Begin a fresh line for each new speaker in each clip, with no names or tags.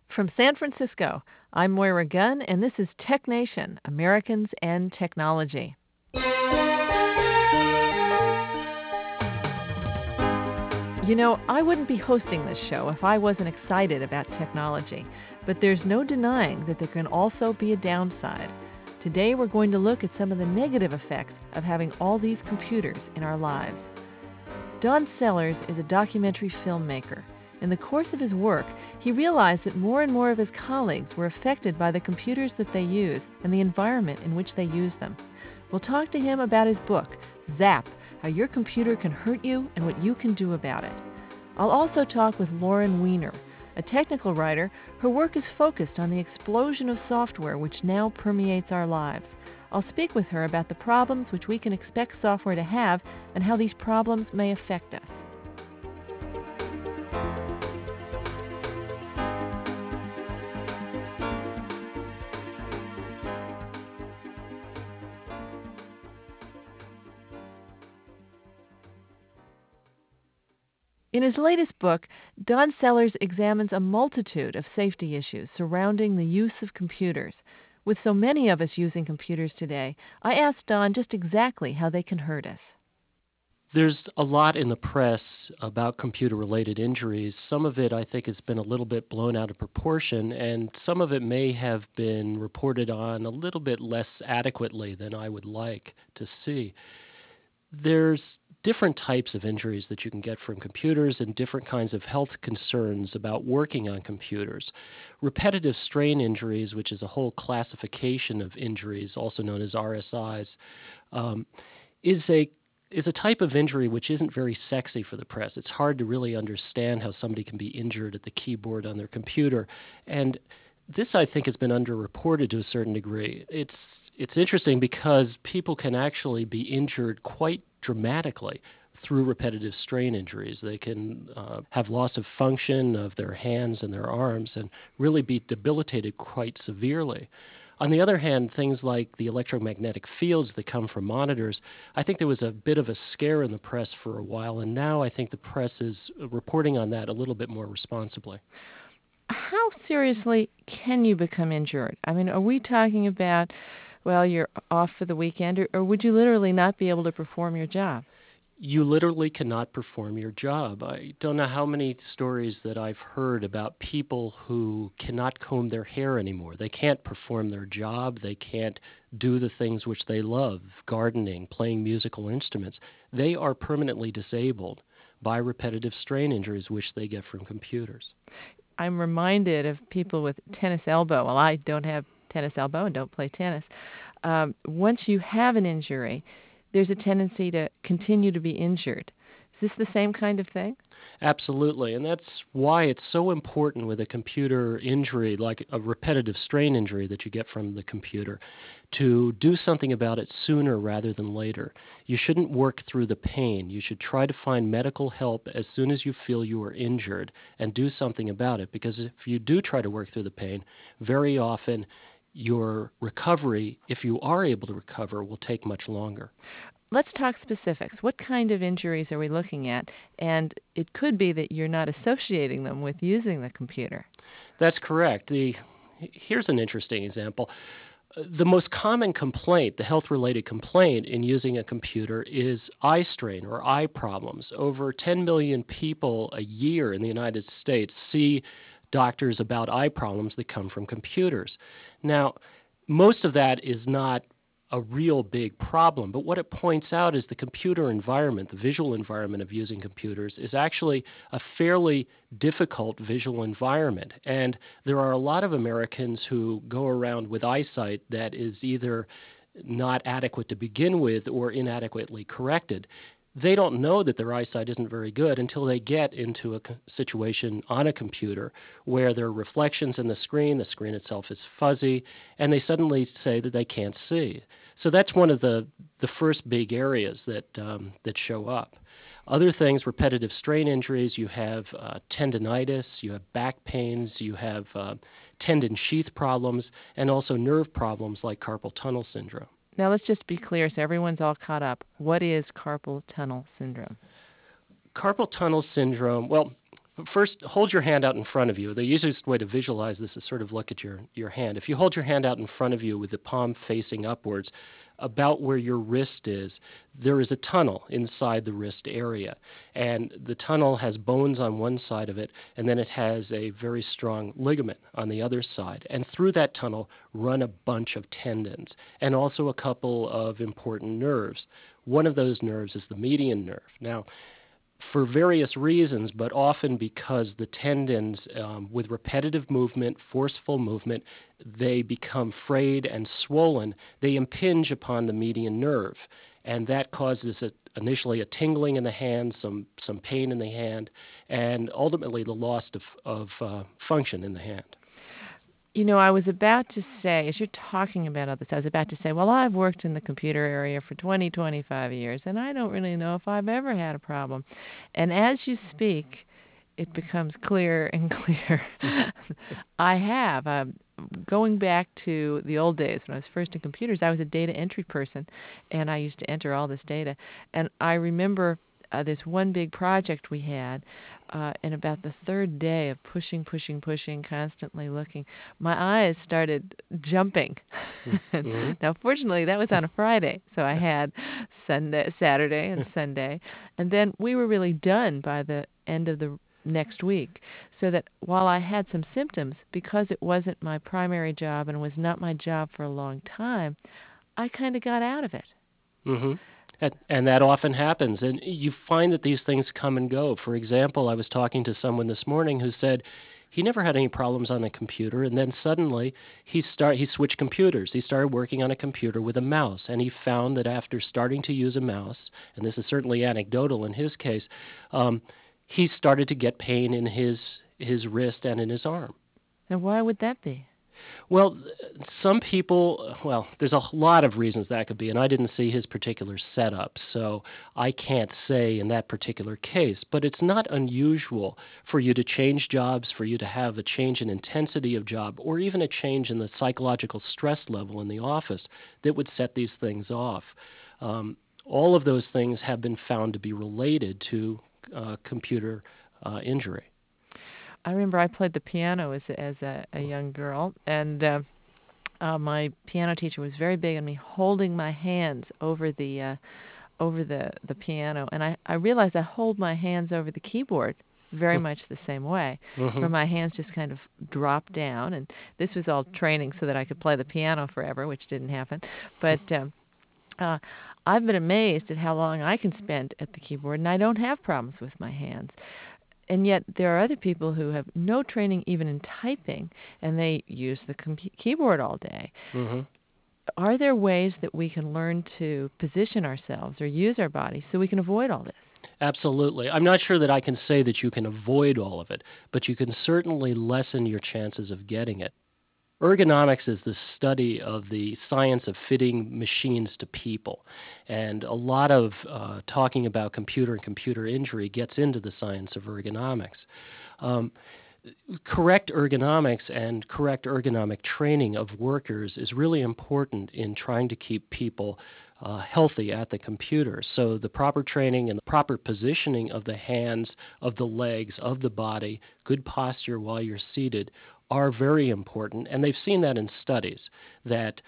From San Francisco, I'm Moira Gunn, and this is Tech Nation, Americans and Technology. You know, I wouldn't be hosting this show if I wasn't excited about technology, but there's no denying that there can also be a downside. Today, we're going to look at some of the negative effects of having all these computers in our lives. Don Sellers is a documentary filmmaker. In the course of his work, he realized that more and more of his colleagues were affected by the computers that they use and the environment in which they use them. We'll talk to him about his book, Zap: How Your Computer Can Hurt You and What You Can Do About It. I'll also talk with Lauren Weiner, a technical writer. Her work is focused on the explosion of software which now permeates our lives. I'll speak with her about the problems which we can expect software to have and how these problems may affect us. In his latest book, Don Sellers examines a multitude of safety issues surrounding the use of computers. With so many of us using computers today, I asked Don just exactly how they can hurt us.
There's a lot in the press about computer-related injuries. Some of it, I think, has been a little bit blown out of proportion, and some of it may have been reported on a little bit less adequately than I would like to see. There's different types of injuries that you can get from computers and different kinds of health concerns about working on computers. Repetitive strain injuries, which is a whole classification of injuries, also known as RSIs, is a type of injury which isn't very sexy for the press. It's hard to really understand how somebody can be injured at the keyboard on their computer. And this, I think, has been underreported to a certain degree. It's interesting because people can actually be injured quite dramatically through repetitive strain injuries. They can have loss of function of their hands and their arms and really be debilitated quite severely. On the other hand, things like the electromagnetic fields that come from monitors, I think there was a bit of a scare in the press for a while, and now I think the press is reporting on that a little bit more responsibly.
How seriously can you become injured? I mean, are we talking about, well, you're off for the weekend, or would you literally not be able to perform your job?
You literally cannot perform your job. I don't know how many stories that I've heard about people who cannot comb their hair anymore. They can't perform their job. They can't do the things which they love, gardening, playing musical instruments. They are permanently disabled by repetitive strain injuries which they get from computers.
I'm reminded of people with tennis elbow. Well, I don't have tennis elbow and don't play tennis. Once you have an injury, there's a tendency to continue to be injured. Is this the same kind of thing?
Absolutely, and that's why it's so important with a computer injury, like a repetitive strain injury that you get from the computer, to do something about it sooner rather than later. You shouldn't work through the pain. You should try to find medical help as soon as you feel you are injured and do something about it, because if you do try to work through the pain, very often your recovery, if you are able to recover, will take much longer.
Let's talk specifics. What kind of injuries are we looking at? And it could be that you're not associating them with using the computer.
That's correct. Here's an interesting example. The most common complaint, the health-related complaint in using a computer, is eye strain or eye problems. Over 10 million people a year in the United States see doctors about eye problems that come from computers. Now, most of that is not a real big problem, but what it points out is the computer environment, the visual environment of using computers, is actually a fairly difficult visual environment. And there are a lot of Americans who go around with eyesight that is either not adequate to begin with or inadequately corrected. They don't know that their eyesight isn't very good until they get into a situation on a computer where there are reflections in the screen itself is fuzzy, and they suddenly say that they can't see. So that's one of the first big areas that show up. Other things, repetitive strain injuries, you have tendinitis, you have back pains, you have tendon sheath problems, and also nerve problems like carpal tunnel syndrome.
Now, let's just be clear so everyone's all caught up. What is carpal tunnel syndrome?
Carpal tunnel syndrome, well, First, hold your hand out in front of you. The easiest way to visualize this is sort of look at your hand. If you hold your hand out in front of you with the palm facing upwards, about where your wrist is, there is a tunnel inside the wrist area. And the tunnel has bones on one side of it, and then it has a very strong ligament on the other side. And through that tunnel run a bunch of tendons and also a couple of important nerves. One of those nerves is the median nerve. Now, for various reasons, but often because the tendons, with repetitive movement, forceful movement, they become frayed and swollen. They impinge upon the median nerve, and that causes initially a tingling in the hand, some pain in the hand, and ultimately the loss of function in the hand.
I was about to say, as you're talking about all this, I was about to say, well, I've worked in the computer area for 25 years, and I don't really know if I've ever had a problem. And as you speak, it becomes clearer and clearer. I have. Going back to the old days when I was first in computers, I was a data entry person, and I used to enter all this data. And I remember this one big project we had, and about the third day of pushing, constantly looking, my eyes started jumping.
Mm-hmm.
Now, fortunately, that was on a Friday, so I had Saturday and Sunday, and then we were really done by the end of the next week, so that while I had some symptoms, because it wasn't my primary job and was not my job for a long time, I kind of got out of it.
Mm-hmm. And that often happens. And you find that these things come and go. For example, I was talking to someone this morning who said he never had any problems on a computer, and then suddenly he switched computers. He started working on a computer with a mouse, and he found that after starting to use a mouse, and this is certainly anecdotal in his case, he started to get pain in his wrist and in his arm.
And why would that be?
Well, some people, there's a lot of reasons that could be, and I didn't see his particular setup, so I can't say in that particular case. But it's not unusual for you to change jobs, for you to have a change in intensity of job, or even a change in the psychological stress level in the office that would set these things off. All of those things have been found to be related to computer injury.
I remember I played the piano as a young girl, and my piano teacher was very big on me holding my hands over the piano, and I realized I hold my hands over the keyboard very much the same way,
Mm-hmm.
where my hands just kind of drop down, and this was all training so that I could play the piano forever, which didn't happen, but I've been amazed at how long I can spend at the keyboard, and I don't have problems with my hands. And yet there are other people who have no training even in typing, and they use the keyboard all day.
Mm-hmm.
Are there ways that we can learn to position ourselves or use our bodies so we can avoid all this?
Absolutely. I'm not sure that I can say that you can avoid all of it, but you can certainly lessen your chances of getting it. Ergonomics is the study of the science of fitting machines to people. And a lot of talking about computer and computer injury gets into the science of ergonomics. Correct ergonomics and correct ergonomic training of workers is really important in trying to keep people healthy at the computer. So the proper training and the proper positioning of the hands, of the legs, of the body, good posture while you're seated are very important. And they've seen that in studies that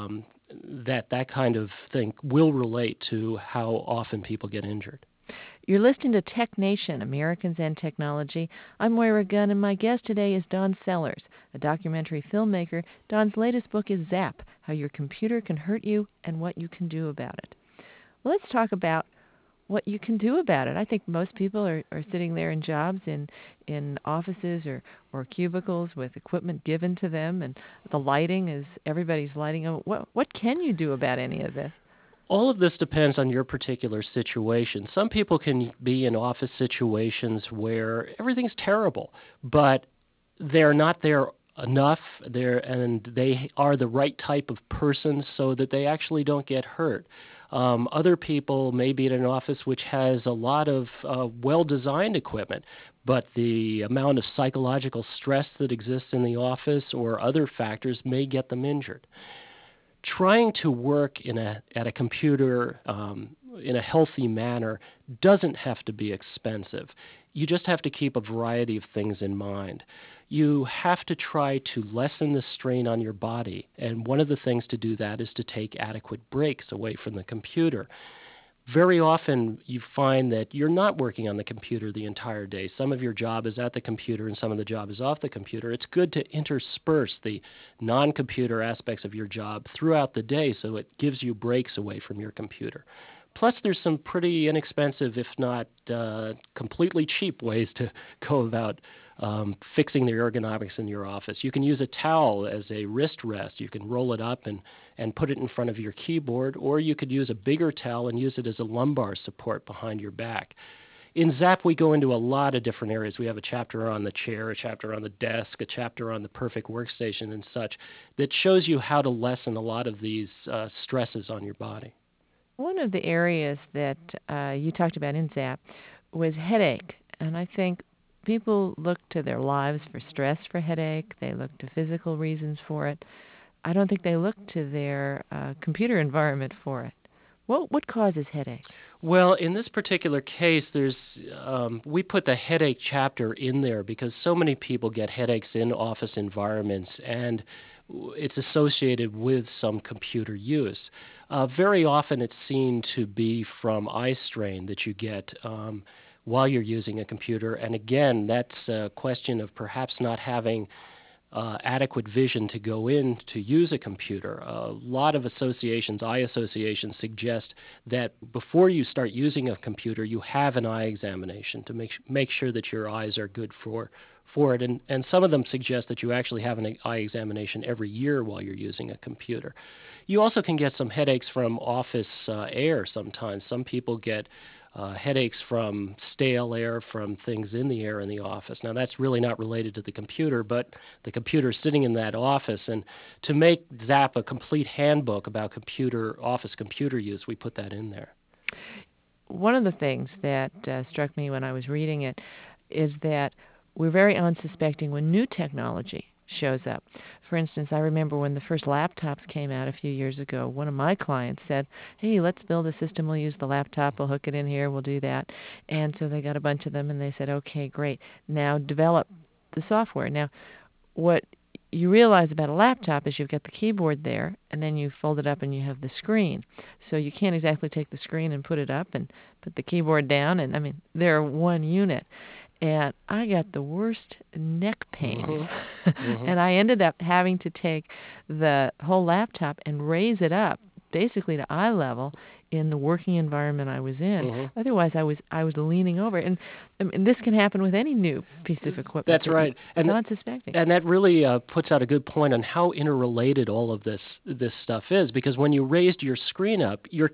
that kind of thing will relate to how often people get injured.
You're listening to Tech Nation, Americans and Technology. I'm Moira Gunn, and my guest today is Don Sellers, a documentary filmmaker. Don's latest book is Zap, How Your Computer Can Hurt You and What You Can Do About It. Well, let's talk about what you can do about it. I think most people are sitting there in jobs in offices or cubicles with equipment given to them, and the lighting is everybody's lighting. What can you do about any of this?
All of this depends on your particular situation. Some people can be in office situations where everything's terrible, but they're not there enough and they are the right type of person so that they actually don't get hurt. Other people may be in an office which has a lot of well-designed equipment, but the amount of psychological stress that exists in the office or other factors may get them injured. Trying to work at a computer in a healthy manner doesn't have to be expensive. You just have to keep a variety of things in mind. You have to try to lessen the strain on your body, and one of the things to do that is to take adequate breaks away from the computer. Very often you find that you're not working on the computer the entire day. Some of your job is at the computer and some of the job is off the computer. It's good to intersperse the non-computer aspects of your job throughout the day so it gives you breaks away from your computer. Plus, there's some pretty inexpensive, if not completely cheap, ways to go about fixing the ergonomics in your office. You can use a towel as a wrist rest. You can roll it up and put it in front of your keyboard, or you could use a bigger towel and use it as a lumbar support behind your back. In ZAP, we go into a lot of different areas. We have a chapter on the chair, a chapter on the desk, a chapter on the perfect workstation and such that shows you how to lessen a lot of these stresses on your body.
One of the areas that you talked about in ZAP was headache, and I think people look to their lives for stress for headache. They look to physical reasons for it. I don't think they look to their computer environment for it. What causes headache?
Well, in this particular case, we put the headache chapter in there because so many people get headaches in office environments, and it's associated with some computer use. Very often it's seen to be from eye strain that you get while you're using a computer. And again, that's a question of perhaps not having adequate vision to go in to use a computer. A lot of eye associations suggest that before you start using a computer, you have an eye examination to make sure that your eyes are good for it. And some of them suggest that you actually have an eye examination every year while you're using a computer. You also can get some headaches from office air sometimes. Some people get headaches from stale air, from things in the air in the office. Now, that's really not related to the computer, but the computer is sitting in that office. And to make ZAP a complete handbook about office computer use, we put that in there.
One of the things that struck me when I was reading it is that we're very unsuspecting when new technology shows up. For instance, I remember when the first laptops came out a few years ago, one of my clients said, hey, let's build a system. We'll use the laptop. We'll hook it in here. We'll do that. And so they got a bunch of them, and they said, okay, great. Now develop the software. Now, what you realize about a laptop is you've got the keyboard there, and then you fold it up and you have the screen. So you can't exactly take the screen and put it up and put the keyboard down. And, I mean, they're one unit. And I got the worst neck pains. Mm-hmm. And I ended up having to take the whole laptop and raise it up, basically to eye level, in the working environment I was in. Mm-hmm. Otherwise, I was leaning over. And this can happen with any new piece of equipment.
That's right.
And not suspecting.
And that really puts out a good point on how interrelated all of this stuff is. Because when you raised your screen up, your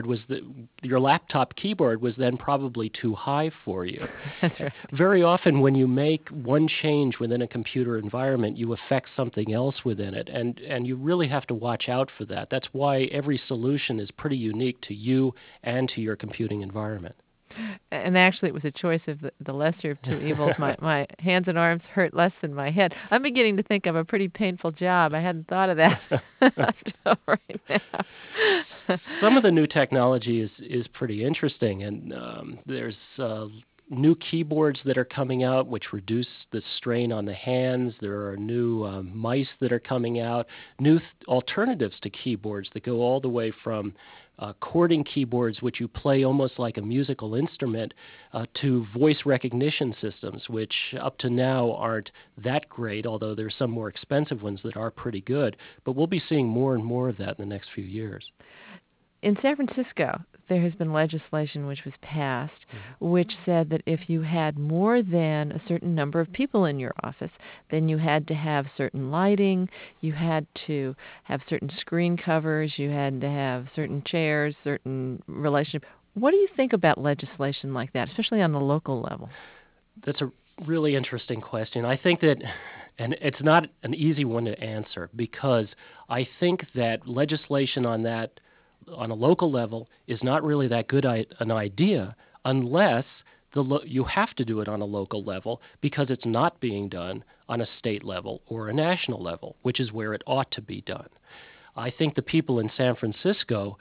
laptop keyboard was then probably too high for you.
That's right.
Very often, when you make one change within a computer environment, you affect something else within it, and you really have to watch out for that. That's why every solution is pretty unique to you and to your computing environment.
And actually, it was a choice of the lesser of two evils. My hands and arms hurt less than my head. I'm beginning to think of a pretty painful job. I hadn't thought of that until right now.
Some of the new technology is pretty interesting, and there's new keyboards that are coming out which reduce the strain on the hands. There are new mice that are coming out, new alternatives to keyboards that go all the way from chording keyboards, which you play almost like a musical instrument, to voice recognition systems, which up to now aren't that great, although there's some more expensive ones that are pretty good. But we'll be seeing more and more of that in the next few years.
In San Francisco, there has been legislation which was passed, which said that if you had more than a certain number of people in your office, then you had to have certain lighting, you had to have certain screen covers, you had to have certain chairs, certain relationship. What do you think about legislation like that, especially on the local level?
That's a really interesting question. I think that, and it's not an easy one to answer, because I think that legislation on a local level is not really that good an idea unless you have to do it on a local level because it's not being done on a state level or a national level, which is where it ought to be done. I think the people in San Francisco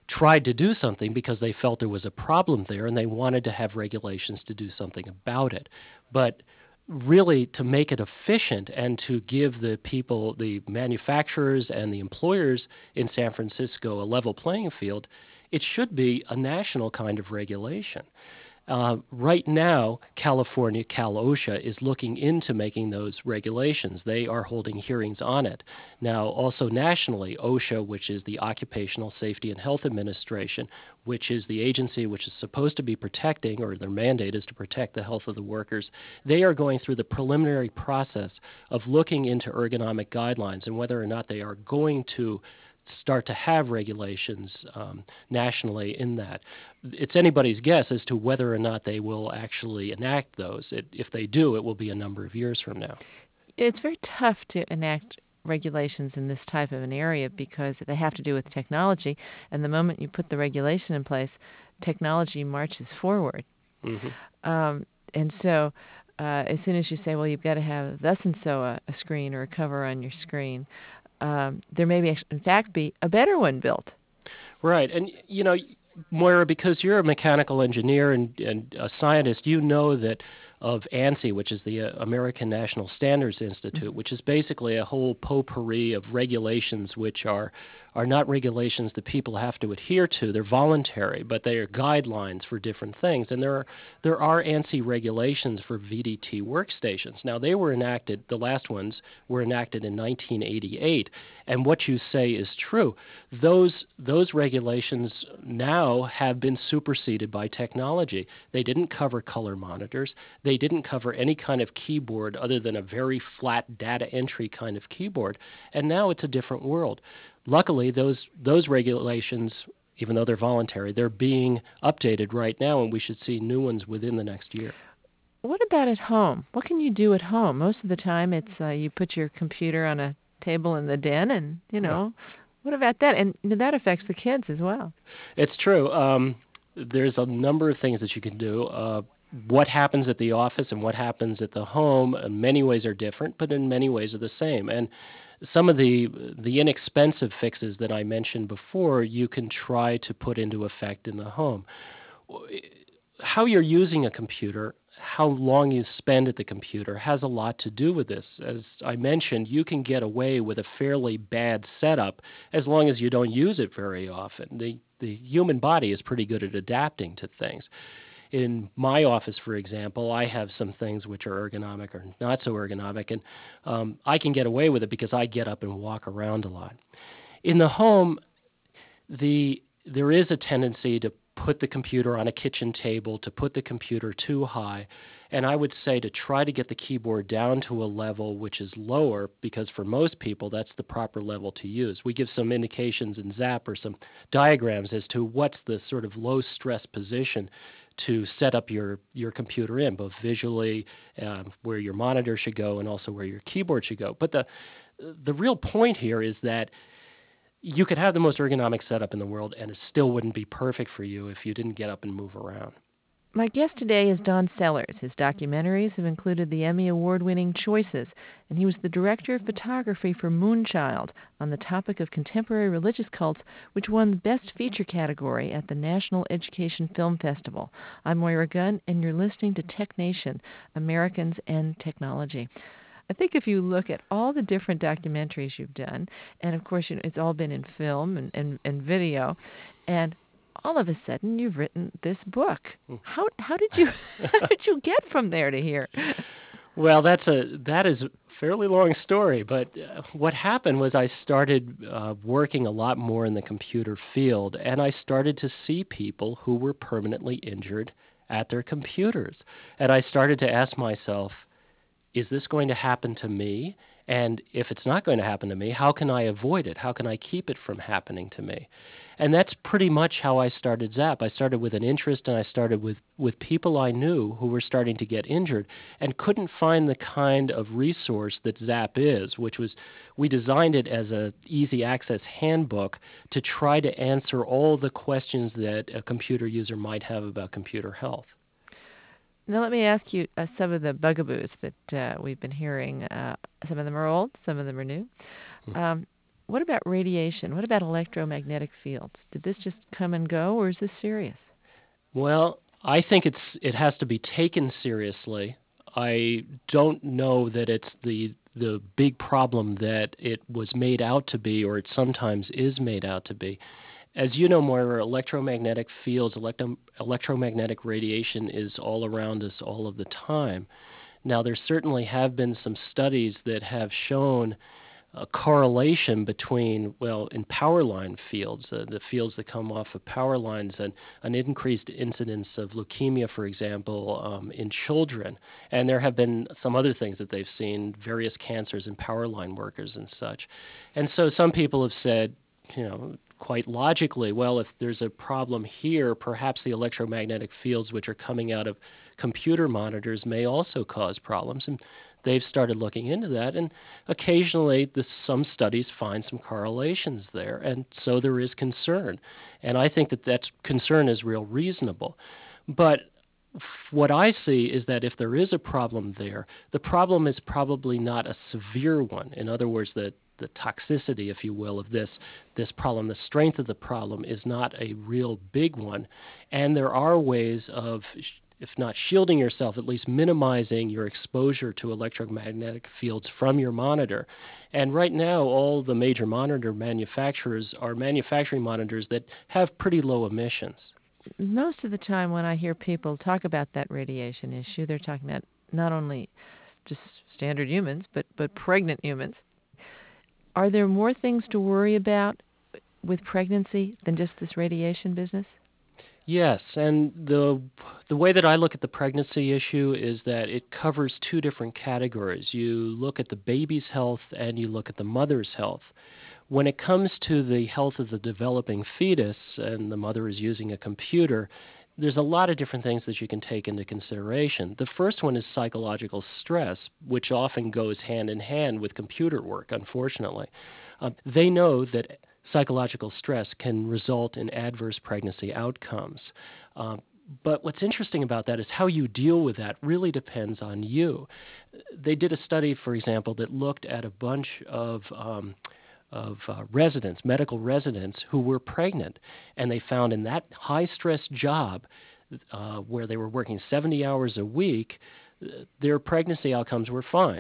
tried to do something because they felt there was a problem there and they wanted to have regulations to do something about it. But really, to make it efficient and to give the people, the manufacturers and the employers in San Francisco a level playing field, it should be a national kind of regulation. Right now, California, Cal OSHA, is looking into making those regulations. They are holding hearings on it. Now, also nationally, OSHA, which is the Occupational Safety and Health Administration, which is the agency which is supposed to be protecting, or their mandate is to protect the health of the workers, they are going through the preliminary process of looking into ergonomic guidelines and whether or not they are going to start to have regulations nationally in that. It's anybody's guess as to whether or not they will actually enact those. If they do, it will be a number of years from now.
It's very tough to enact regulations in this type of an area because they have to do with technology, and the moment you put the regulation in place, technology marches forward.
Mm-hmm.
And so as soon as you say, well, you've got to have thus and so a screen or a cover on your screen, there may be, in fact, be a better one built.
Right. And, Moira, because you're a mechanical engineer and a scientist, you know that of ANSI, which is the American National Standards Institute, which is basically a whole potpourri of regulations which are not regulations that people have to adhere to. They're voluntary, but they are guidelines for different things. And there are ANSI regulations for VDT workstations. Now, they were enacted, the last ones were enacted in 1988. And what you say is true. Those regulations now have been superseded by technology. They didn't cover color monitors. They didn't cover any kind of keyboard other than a very flat data entry kind of keyboard. And now it's a different world. Luckily, those regulations, even though they're voluntary, they're being updated right now, and we should see new ones within the next year.
What about at home? What can you do at home? Most of the time, it's you put your computer on a table in the den, and what about that? And that affects the kids as well.
It's true. There's a number of things that you can do. What happens at the office and what happens at the home in many ways are different, but in many ways are the same. And some of the inexpensive fixes that I mentioned before, you can try to put into effect in the home. How you're using a computer, how long you spend at the computer has a lot to do with this. As I mentioned, you can get away with a fairly bad setup as long as you don't use it very often. The human body is pretty good at adapting to things. In my office, for example, I have some things which are ergonomic or not so ergonomic, and I can get away with it because I get up and walk around a lot. In the home, there is a tendency to put the computer on a kitchen table, to put the computer too high, and I would say to try to get the keyboard down to a level which is lower, because for most people that's the proper level to use. We give some indications in ZAP or some diagrams as to what's the sort of low stress position to set up your computer in, both visually, where your monitor should go and also where your keyboard should go. But the real point here is that you could have the most ergonomic setup in the world and it still wouldn't be perfect for you if you didn't get up and move around.
My guest today is Don Sellers. His documentaries have included the Emmy Award-winning Choices, and he was the director of photography for Moonchild on the topic of contemporary religious cults, which won the Best Feature category at the National Education Film Festival. I'm Moira Gunn, and you're listening to Tech Nation, Americans and Technology. I think if you look at all the different documentaries you've done, and of course it's all been in film and video, and all of a sudden you've written this book. How did you get from there to here?
Well, that is a fairly long story, but what happened was I started working a lot more in the computer field, and I started to see people who were permanently injured at their computers. And I started to ask myself, is this going to happen to me? And if it's not going to happen to me, how can I avoid it? How can I keep it from happening to me? And that's pretty much how I started ZAP. I started with an interest, and I started with people I knew who were starting to get injured and couldn't find the kind of resource that ZAP is, which was, we designed it as an easy access handbook to try to answer all the questions that a computer user might have about computer health.
Now, let me ask you some of the bugaboos that we've been hearing. Some of them are old, some of them are new. What about radiation? What about electromagnetic fields? Did this just come and go, or is this serious?
Well, I think it has to be taken seriously. I don't know that it's the big problem that it was made out to be, or it sometimes is made out to be. As you know, Moira, electromagnetic fields, electromagnetic radiation is all around us all of the time. Now, there certainly have been some studies that have shown a correlation between, well, in power line fields, the fields that come off of power lines, and an increased incidence of leukemia, for example, in children. And there have been some other things that they've seen, various cancers in power line workers and such. And so some people have said, quite logically, well, if there's a problem here, perhaps the electromagnetic fields which are coming out of computer monitors may also cause problems. And they've started looking into that. And occasionally, some studies find some correlations there. And so there is concern. And I think that concern is real reasonable. But what I see is that if there is a problem there, the problem is probably not a severe one. In other words, the toxicity, if you will, of this problem, the strength of the problem is not a real big one. And there are ways of, if not shielding yourself, at least minimizing your exposure to electromagnetic fields from your monitor. And right now, all the major monitor manufacturers are manufacturing monitors that have pretty low emissions.
Most of the time when I hear people talk about that radiation issue, they're talking about not only just standard humans, but pregnant humans. Are there more things to worry about with pregnancy than just this radiation business?
Yes, and the way that I look at the pregnancy issue is that it covers two different categories. You look at the baby's health and you look at the mother's health. When it comes to the health of the developing fetus and the mother is using a computer, there's a lot of different things that you can take into consideration. The first one is psychological stress, which often goes hand in hand with computer work, unfortunately. They know that psychological stress can result in adverse pregnancy outcomes. But what's interesting about that is how you deal with that really depends on you. They did a study, for example, that looked at a bunch of residents, medical residents, who were pregnant. And they found in that high-stress job where they were working 70 hours a week, their pregnancy outcomes were fine.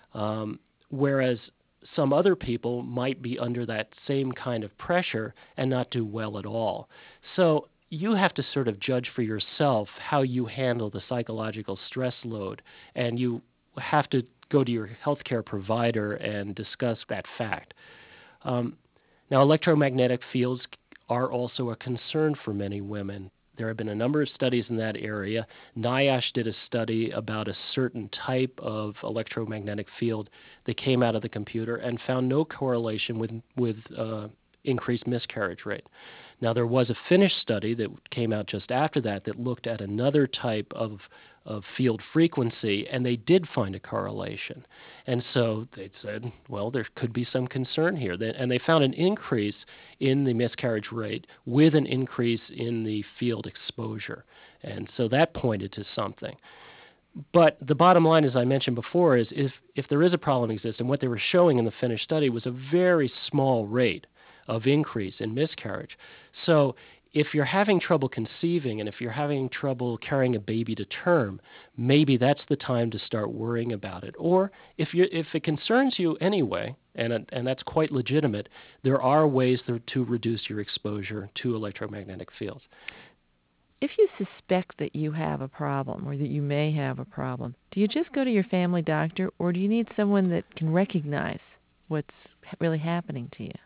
Whereas some other people might be under that same kind of pressure and not do well at all. So you have to sort of judge for yourself how you handle the psychological stress load, and you have to go to your healthcare provider and discuss that fact. Now, electromagnetic fields are also a concern for many women. There have been a number of studies in that area. NIOSH did a study about a certain type of electromagnetic field that came out of the computer and found no correlation with increased miscarriage rate. Now, there was a Finnish study that came out just after that looked at another type of field frequency, and they did find a correlation. And so they said, well, there could be some concern here. And they found an increase in the miscarriage rate with an increase in the field exposure. And so that pointed to something. But the bottom line, as I mentioned before, is if there is a problem exists, and what they were showing in the Finnish study was a very small rate of increase in miscarriage. So if you're having trouble conceiving and if you're having trouble carrying a baby to term, maybe that's the time to start worrying about it. Or if it concerns you anyway, and that's quite legitimate, there are ways to reduce your exposure to electromagnetic fields.
If you suspect that you have a problem or that you may have a problem, do you just go to your family doctor, or do you need someone that can recognize what's really happening to you?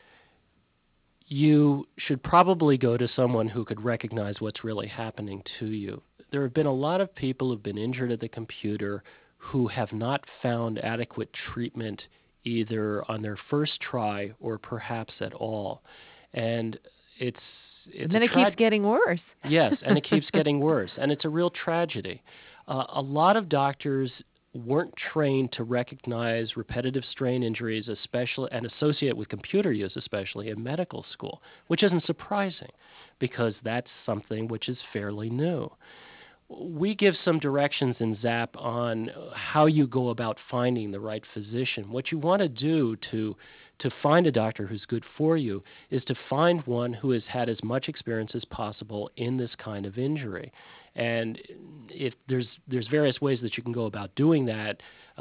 You should probably go to someone who could recognize what's really happening to you. There have been a lot of people who've been injured at the computer who have not found adequate treatment either on their first try or perhaps at all. And
and then it keeps getting worse.
Yes, and it keeps getting worse. And it's a real tragedy. A lot of doctors weren't trained to recognize repetitive strain injuries, especially and associate with computer use, especially in medical school, which isn't surprising because that's something which is fairly new. We give some directions in ZAP on how you go about finding the right physician. What you want to do to find a doctor who's good for you is to find one who has had as much experience as possible in this kind of injury. And if there's various ways that you can go about doing that,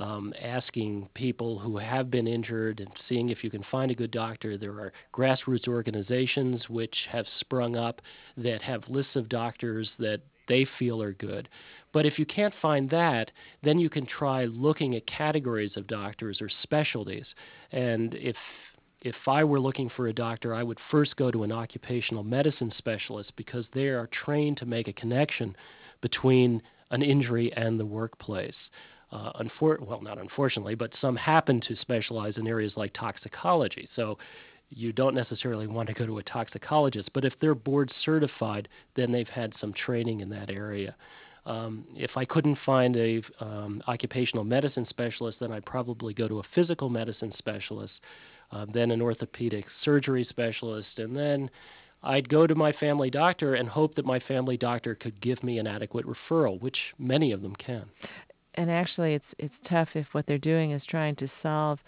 asking people who have been injured and seeing if you can find a good doctor. There are grassroots organizations which have sprung up that have lists of doctors that they feel are good. But if you can't find that, then you can try looking at categories of doctors or specialties. And if I were looking for a doctor, I would first go to an occupational medicine specialist because they are trained to make a connection between an injury and the workplace. Not unfortunately, but some happen to specialize in areas like toxicology. So you don't necessarily want to go to a toxicologist, but if they're board certified, then they've had some training in that area. If I couldn't find a occupational medicine specialist, then I'd probably go to a physical medicine specialist, then an orthopedic surgery specialist, and then I'd go to my family doctor and hope that my family doctor could give me an adequate referral, which many of them can.
And actually, it's tough if what they're doing is trying to solve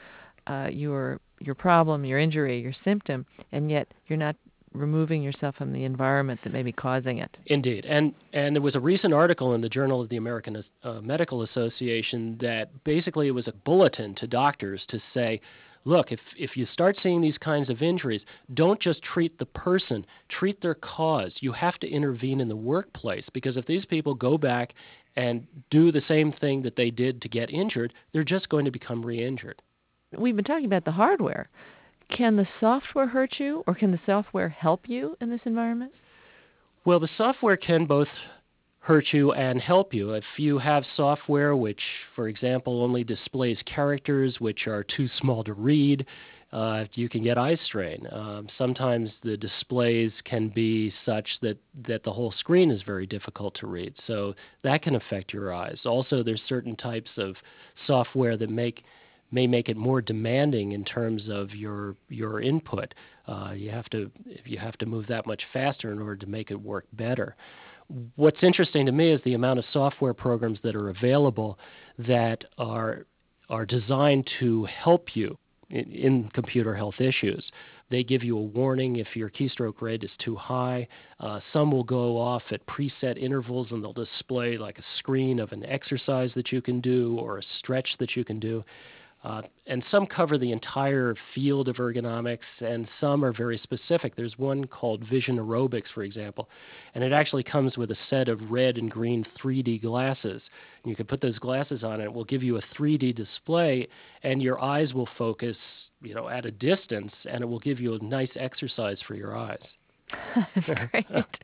your problem, your injury, your symptom, and yet you're not removing yourself from the environment that may be causing it.
Indeed. And there was a recent article in the Journal of the American Medical Association that basically it was a bulletin to doctors to say, look, if you start seeing these kinds of injuries, don't just treat the person, treat their cause. You have to intervene in the workplace because if these people go back and do the same thing that they did to get injured, they're just going to become re-injured.
We've been talking about the hardware. Can the software hurt you, or can the software help you in this environment?
Well, the software can both hurt you and help you. If you have software which, for example, only displays characters which are too small to read, you can get eye strain. Sometimes the displays can be such that the whole screen is very difficult to read, so that can affect your eyes. Also, there's certain types of software that may make it more demanding in terms of your input. You have to move that much faster in order to make it work better. What's interesting to me is the amount of software programs that are available that are designed to help you in computer health issues. They give you a warning if your keystroke rate is too high. Some will go off at preset intervals and they'll display like a screen of an exercise that you can do or a stretch that you can do. And some cover the entire field of ergonomics, and some are very specific. There's one called Vision Aerobics, for example, and it actually comes with a set of red and green 3D glasses. And you can put those glasses on, and it will give you a 3D display, and your eyes will focus, at a distance, and it will give you a nice exercise for your eyes.
That's great.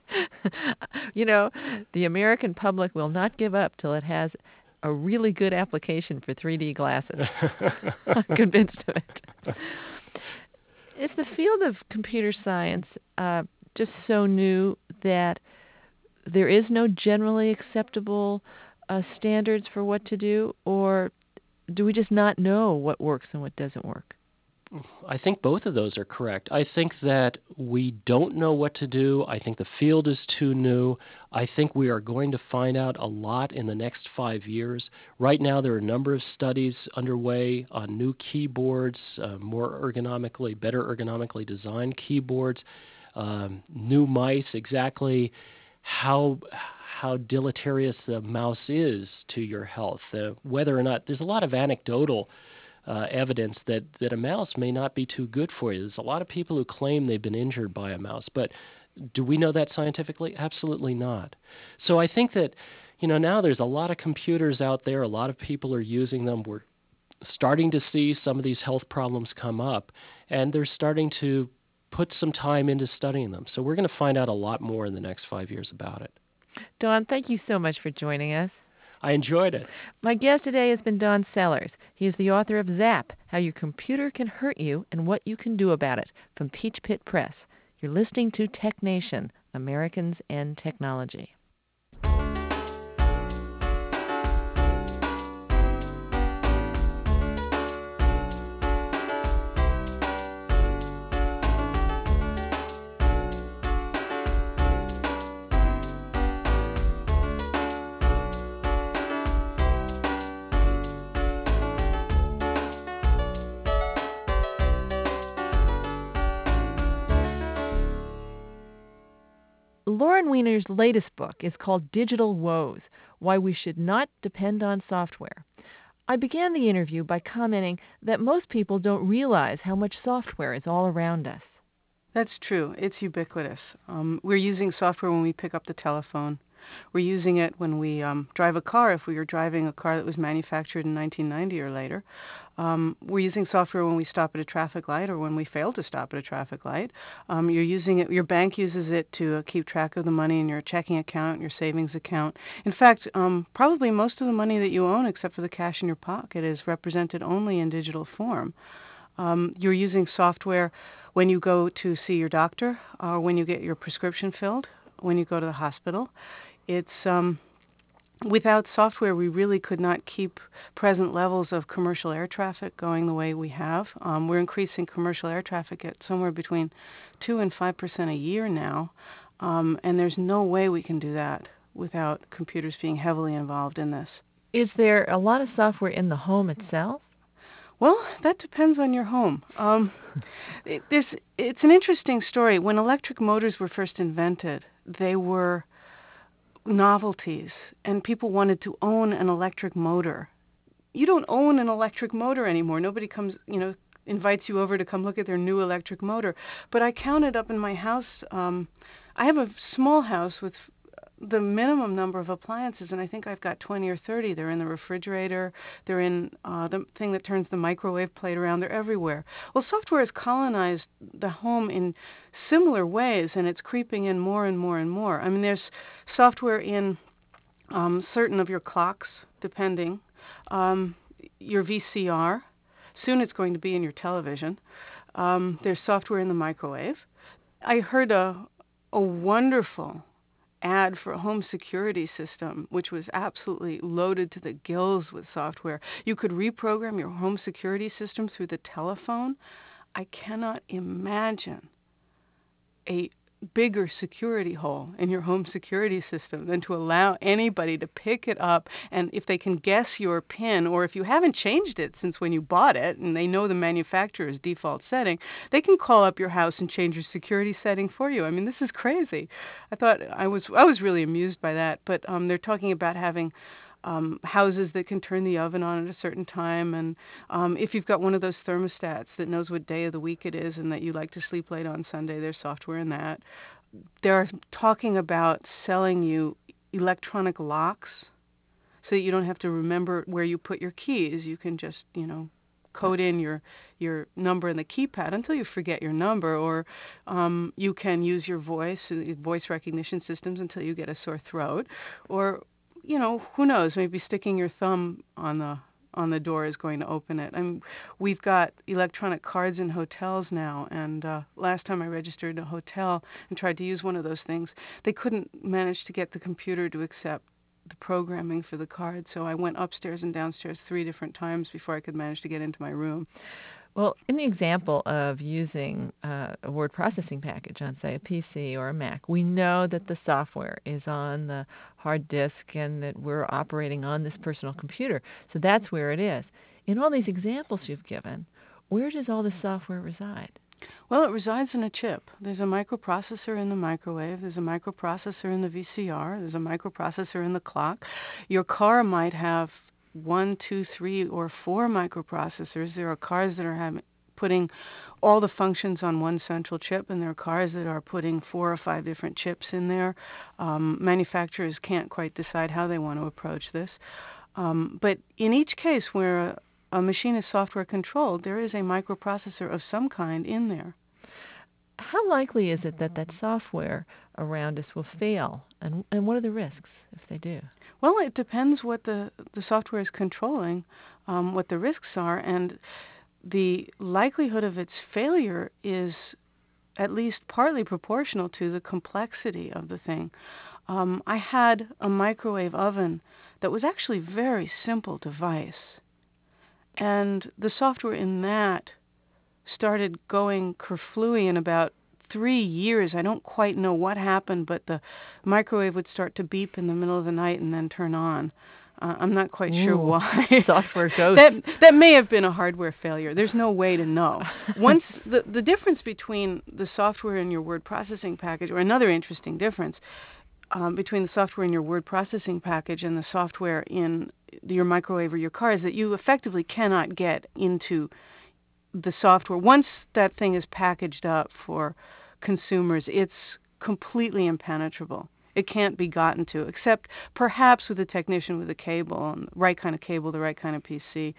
The American public will not give up till it has a really good application for 3D glasses. I'm convinced of it. Is the field of computer science just so new that there is no generally acceptable standards for what to do, or do we just not know what works and what doesn't work?
I think both of those are correct. I think that we don't know what to do. I think the field is too new. I think we are going to find out a lot in the next 5 years. Right now, there are a number of studies underway on new keyboards, better ergonomically designed keyboards, new mice, exactly how deleterious the mouse is to your health, whether or not there's a lot of anecdotal evidence that a mouse may not be too good for you. There's a lot of people who claim they've been injured by a mouse, but do we know that scientifically? Absolutely not. So I think that, now there's a lot of computers out there. A lot of people are using them. We're starting to see some of these health problems come up, and they're starting to put some time into studying them. So we're going to find out a lot more in the next 5 years about it.
Don, thank you so much for joining us.
I enjoyed it.
My guest today has been Don Sellers. He is the author of ZAP, How Your Computer Can Hurt You and What You Can Do About It, from Peach Pit Press. You're listening to Tech Nation, Americans and Technology. Lauren Weiner's latest book is called Digital Woes: Why We Should Not Depend on Software. I began the interview by commenting that most people don't realize how much software is all around us.
That's true. It's ubiquitous. We're using software when we pick up the telephone. We're using it when we drive a car, if we are driving a car that was manufactured in 1990 or later. We're using software when we stop at a traffic light or when we fail to stop at a traffic light. You're using it. Your bank uses it to keep track of the money in your checking account, your savings account. In fact, probably most of the money that you own, except for the cash in your pocket, is represented only in digital form. You're using software when you go to see your doctor, or when you get your prescription filled, when you go to the hospital. It's without software, we really could not keep present levels of commercial air traffic going the way we have. We're increasing commercial air traffic at somewhere between 2 and 5% a year now, and there's no way we can do that without computers being heavily involved in this.
Is there a lot of software in the home itself?
Well, that depends on your home. It's an interesting story. When electric motors were first invented, they were novelties, and people wanted to own an electric motor. You don't own an electric motor anymore. Nobody comes, invites you over to come look at their new electric motor. But I counted up in my house. I have a small house with the minimum number of appliances, and I think I've got 20 or 30. They're in the refrigerator. They're in the thing that turns the microwave plate around. They're everywhere. Well, software has colonized the home in similar ways, and it's creeping in more and more and more. I mean, there's software in certain of your clocks, depending. Your VCR. Soon it's going to be in your television. There's software in the microwave. I heard a wonderful ad for a home security system, which was absolutely loaded to the gills with software. You could reprogram your home security system through the telephone. I cannot imagine a bigger security hole in your home security system than to allow anybody to pick it up, and if they can guess your PIN, or if you haven't changed it since when you bought it and they know the manufacturer's default setting, they can call up your house and change your security setting for you. I mean, this is crazy. I was really amused by that. But they're talking about having houses that can turn the oven on at a certain time, and if you've got one of those thermostats that knows what day of the week it is and that you like to sleep late on Sunday, there's software in that. They're talking about selling you electronic locks so that you don't have to remember where you put your keys. You can just, code in your number in the keypad until you forget your number, or you can use your voice recognition systems until you get a sore throat, or who knows, maybe sticking your thumb on the door is going to open it. We've got electronic cards in hotels now, and last time I registered in a hotel and tried to use one of those things, they couldn't manage to get the computer to accept the programming for the card, so I went upstairs and downstairs 3 different times before I could manage to get into my room.
Well, in the example of using a word processing package on, say, a PC or a Mac, we know that the software is on the hard disk and that we're operating on this personal computer. So that's where it is. In all these examples you've given, where does all this software reside?
Well, it resides in a chip. There's a microprocessor in the microwave. There's a microprocessor in the VCR. There's a microprocessor in the clock. Your car might have 1, 2, 3, or 4 microprocessors. There are cars that are putting all the functions on one central chip, and there are cars that are putting 4 or 5 different chips in there. Manufacturers can't quite decide how they want to approach this. But in each case where a machine is software controlled, there is a microprocessor of some kind in there.
How likely is it that software around us will fail, and what are the risks if they do?
Well, it depends what the software is controlling, what the risks are, and the likelihood of its failure is at least partly proportional to the complexity of the thing. I had a microwave oven that was actually a very simple device, and the software in that started going kerflooey in about 3 years. I don't quite know what happened, but the microwave would start to beep in the middle of the night and then turn on. I'm not quite sure why.
Software ghost.
That may have been a hardware failure. There's no way to know. Once the difference between the software in your word processing package, or another interesting difference between the software in your word processing package and the software in your microwave or your car, is that you effectively cannot get into the software. Once that thing is packaged up for consumers, it's completely impenetrable. It can't be gotten to, except perhaps with a technician with a cable, and the right kind of cable, the right kind of PC.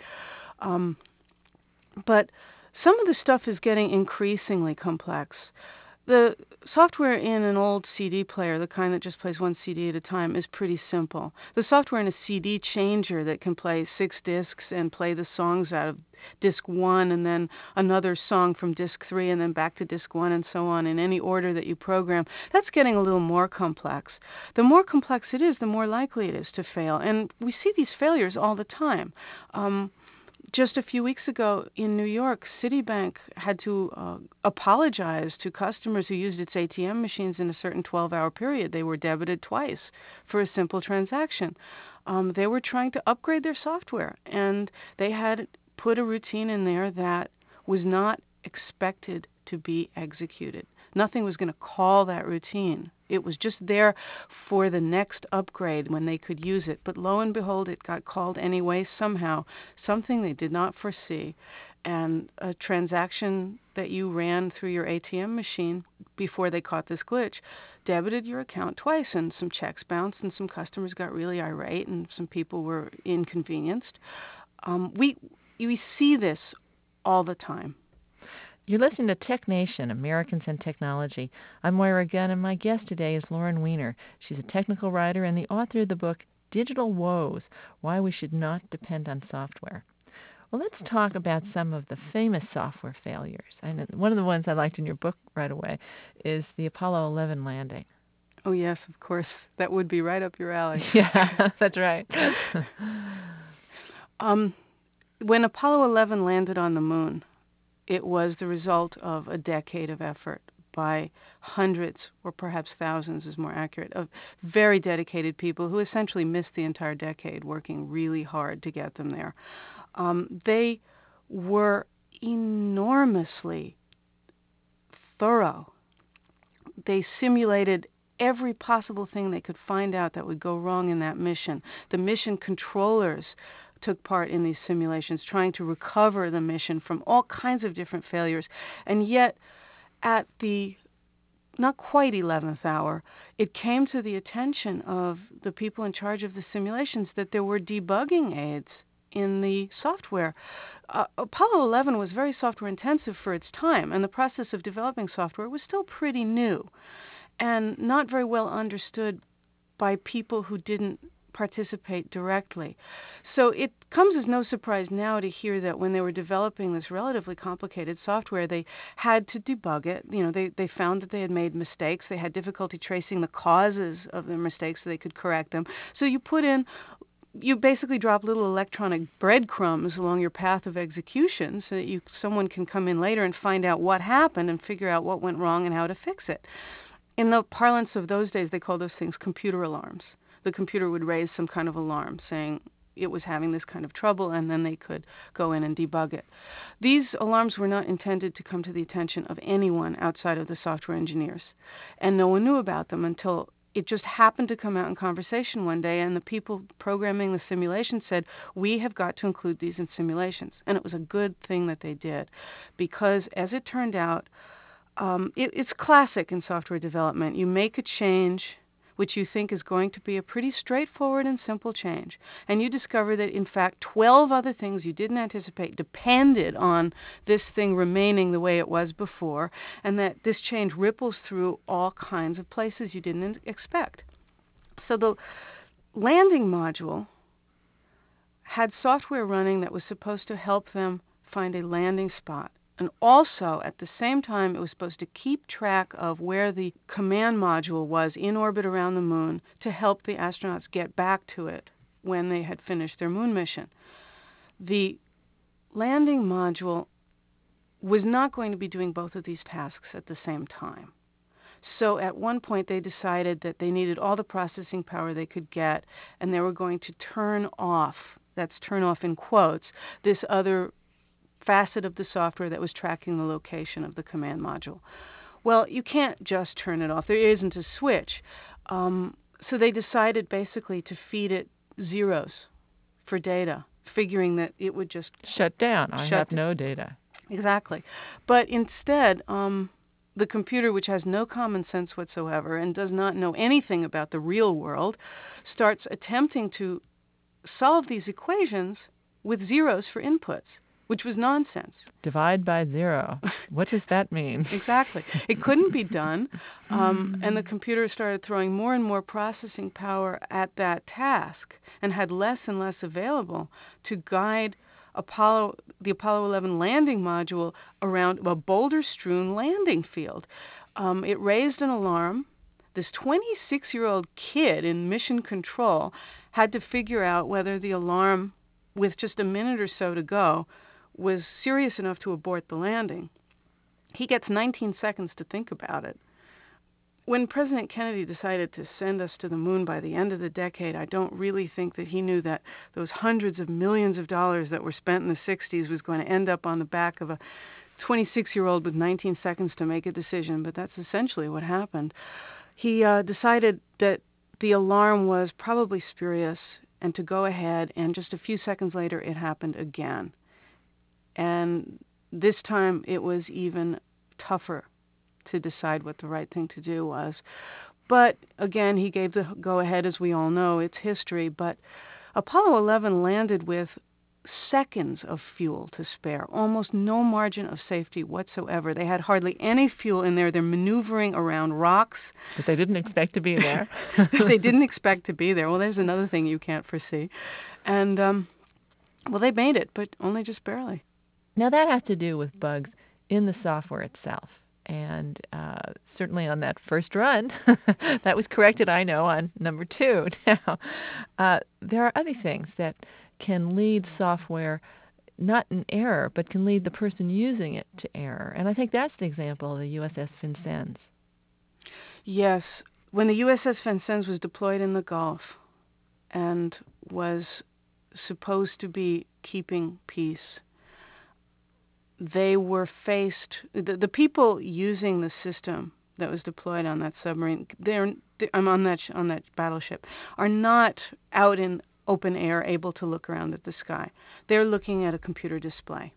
But some of the stuff is getting increasingly complex. The software in an old CD player, the kind that just plays one CD at a time, is pretty simple. The software in a CD changer that can play 6 discs and play the songs out of disc 1 and then another song from disc 3 and then back to disc 1 and so on in any order that you program, that's getting a little more complex. The more complex it is, the more likely it is to fail. And we see these failures all the time. Just a few weeks ago in New York, Citibank had to apologize to customers who used its ATM machines in a certain 12-hour period. They were debited twice for a simple transaction. They were trying to upgrade their software, and they had put a routine in there that was not expected to be executed. Nothing was going to call that routine. It was just there for the next upgrade when they could use it. But lo and behold, it got called anyway somehow, something they did not foresee. And a transaction that you ran through your ATM machine before they caught this glitch debited your account twice, and some checks bounced, and some customers got really irate, and some people were inconvenienced. We see this all the time.
You're listening to Tech Nation, Americans and Technology. I'm Moira Gunn, and my guest today is Lauren Weiner. She's a technical writer and the author of the book Digital Woes, Why We Should Not Depend on Software. Well, let's talk about some of the famous software failures. And one of the ones I liked in your book right away is the Apollo 11 landing.
Oh, yes, of course. That would be right up your alley.
Yeah, that's right.
When Apollo 11 landed on the moon, it was the result of a decade of effort by hundreds, or perhaps thousands is more accurate, of very dedicated people who essentially missed the entire decade working really hard to get them there. They were enormously thorough. They simulated every possible thing they could find out that would go wrong in that mission. The mission controllers took part in these simulations, trying to recover the mission from all kinds of different failures. And yet, at the not quite 11th hour, it came to the attention of the people in charge of the simulations that there were debugging aids in the software. Apollo 11 was very software intensive for its time, and the process of developing software was still pretty new and not very well understood by people who didn't participate directly. So it comes as no surprise now to hear that when they were developing this relatively complicated software, they had to debug it. You know, they found that they had made mistakes. They had difficulty tracing the causes of their mistakes so they could correct them. So you basically drop little electronic breadcrumbs along your path of execution so that someone can come in later and find out what happened and figure out what went wrong and how to fix it. In the parlance of those days, they called those things computer alarms. The computer would raise some kind of alarm saying it was having this kind of trouble, and then they could go in and debug it. These alarms were not intended to come to the attention of anyone outside of the software engineers, and no one knew about them until it just happened to come out in conversation one day, and the people programming the simulation said, we have got to include these in simulations. And it was a good thing that they did, because as it turned out, it's classic in software development. You make a change which you think is going to be a pretty straightforward and simple change, and you discover that, in fact, 12 other things you didn't anticipate depended on this thing remaining the way it was before, and that this change ripples through all kinds of places you didn't expect. So the landing module had software running that was supposed to help them find a landing spot. And also, at the same time, it was supposed to keep track of where the command module was in orbit around the moon to help the astronauts get back to it when they had finished their moon mission. The landing module was not going to be doing both of these tasks at the same time. So at one point they decided that they needed all the processing power they could get, and they were going to turn off, that's turn off in quotes, this other facet of the software that was tracking the location of the command module. Well, you can't just turn it off. There isn't a switch. So they decided basically to feed it zeros for data, figuring that it would just
Shut down. I have no data.
Exactly. But instead, the computer, which has no common sense whatsoever and does not know anything about the real world, starts attempting to solve these equations with zeros for inputs, which was nonsense.
Divide by zero. What does that mean?
Exactly. It couldn't be done, and the computer started throwing more and more processing power at that task and had less and less available to guide the Apollo 11 landing module around a boulder-strewn landing field. It raised an alarm. This 26-year-old kid in mission control had to figure out whether the alarm, with just a minute or so to go, was serious enough to abort the landing. He gets 19 seconds to think about it. When President Kennedy decided to send us to the moon by the end of the decade, I don't really think that he knew that those hundreds of millions of dollars that were spent in the 60s was going to end up on the back of a 26-year-old with 19 seconds to make a decision, but that's essentially what happened. He decided that the alarm was probably spurious and to go ahead, and just a few seconds later it happened again. And this time it was even tougher to decide what the right thing to do was. But again, he gave the go-ahead, as we all know. It's history. But Apollo 11 landed with seconds of fuel to spare, almost no margin of safety whatsoever. They had hardly any fuel in there. They're maneuvering around rocks.
That they didn't expect to be there.
They didn't expect to be there. Well, there's another thing you can't foresee. And, well, they made it, but only just barely.
Now, that has to do with bugs in the software itself. And certainly on that first run, that was corrected, I know, on number 2. Now, there are other things that can lead software not in error, but can lead the person using it to error. And I think that's the example of the USS Vincennes.
Yes. When the USS Vincennes was deployed in the Gulf and was supposed to be keeping peace, they were faced, the people using the system that was deployed on that submarine, on that battleship, are not out in open air able to look around at the sky. They're looking at a computer display.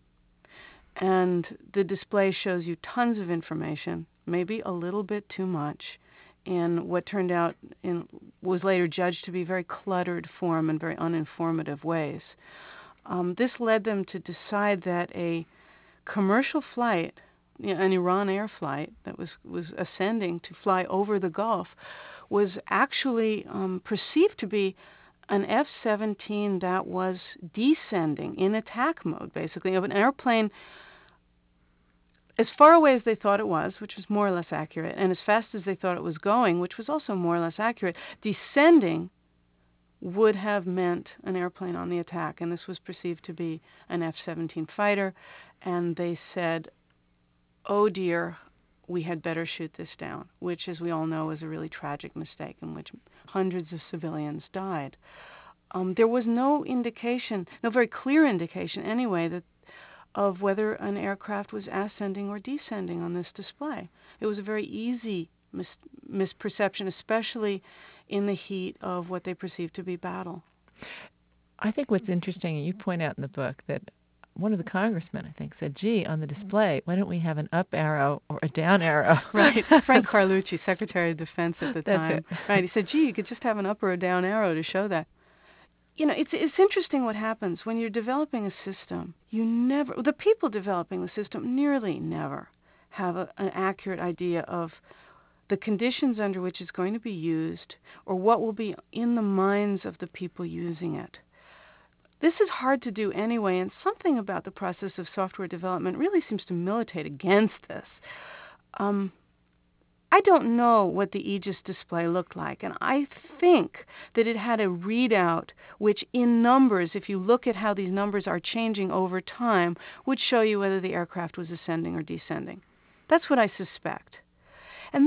And the display shows you tons of information, maybe a little bit too much, in what turned out was later judged to be very cluttered form and very uninformative ways. This led them to decide that a commercial flight, an Iran Air flight that was ascending to fly over the Gulf, was actually perceived to be an F-17 that was descending in attack mode, basically, of an airplane as far away as they thought it was, which was more or less accurate, and as fast as they thought it was going, which was also more or less accurate. Descending would have meant an airplane on the attack, and this was perceived to be an F-17 fighter, and they said, oh dear, we had better shoot this down, which, as we all know, is a really tragic mistake in which hundreds of civilians died. There was no indication, no very clear indication anyway, of whether an aircraft was ascending or descending on this display. It was a very easy misperception, especially in the heat of what they perceived to be battle.
I think what's interesting, and you point out in the book, that one of the congressmen, I think, said, gee, on the display, why don't we have an up arrow or a down arrow?
Right. Frank Carlucci, Secretary of Defense at the time.
That's it.
Right. He said, gee, you could just have an up or a down arrow to show that. You know, it's interesting what happens when you're developing a system. The people developing the system nearly never have an accurate idea of the conditions under which it's going to be used or what will be in the minds of the people using it. This is hard to do anyway, and something about the process of software development really seems to militate against this. I don't know what the Aegis display looked like, and I think that it had a readout which in numbers, if you look at how these numbers are changing over time, would show you whether the aircraft was ascending or descending. That's what I suspect. And